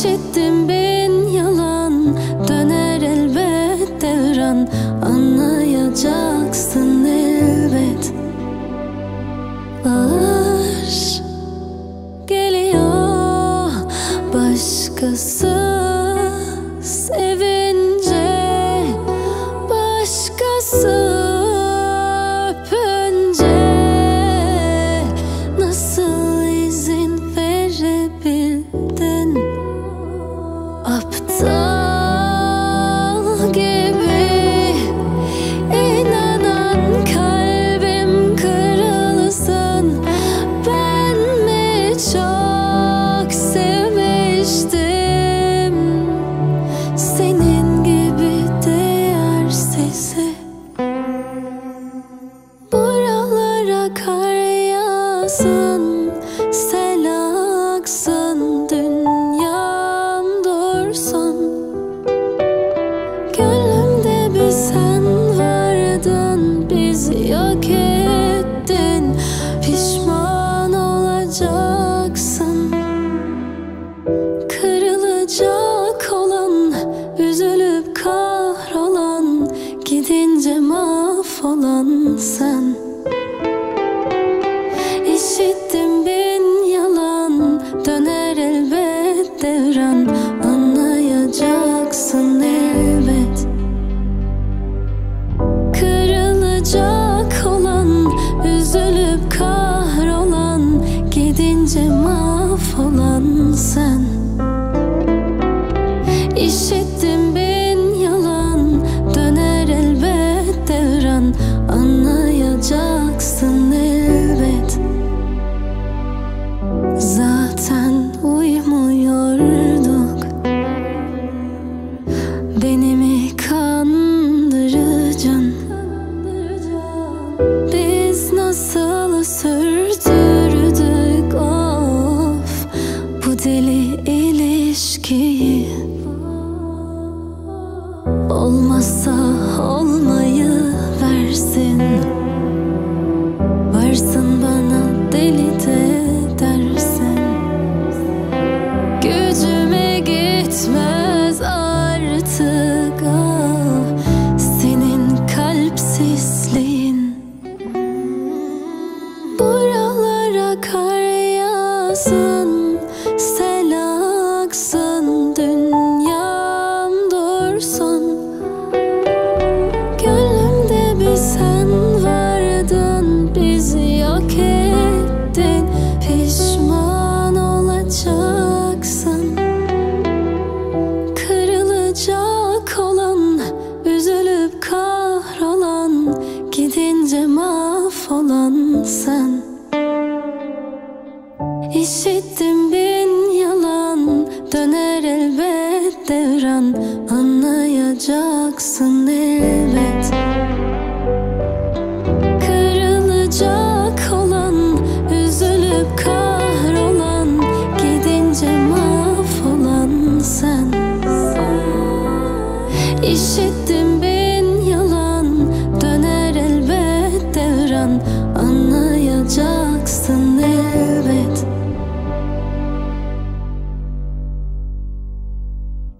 İşittim bin yalan, döner elbet devran, anlayacaksın elbet. Ağır geliyor başkası sevince, başkası öpünce. Nasıl izin verebildin aptal gibi? İnanan kalbim kırılsın. Ben mi çok sevmiştim senin gibi değersizi? Buralara kar yağsın, sel aksın, dünyam dursun. Gönlümde bir sen vardın, bizi yok ettin. Pişman olacaksın. Kırılacak olan, üzülüp kahrolan, gidince mahvolan sen. İşittim bin yalan, döner elbet devran, anlayacaksın elbet. Kırılacak olan, üzülüp kahrolan, gidince mahvolan sen. İşittim bin yalan, döner elbet devran, anlayacaksın elbet. Zaten uymuyorduk, beni mi kandıracaksın? Biz nasıl sürdürdük of bu deli ilişkiyi? Olmazsa olmayı versin, varsın bana deli de dersin. Gücüme gitmez artık ah, senin kalpsizliğin. Buralara kar yağsın, sel aksın, dünyam dursun. Gönlümde bir sen vardın, bizi yok ettin. Pişman olacaksın. Kırılacak olan, üzülüp kahrolan, gidince mahvolan sen. İşittim bin yalan, döner elbet devran, anlayacaksın elbet.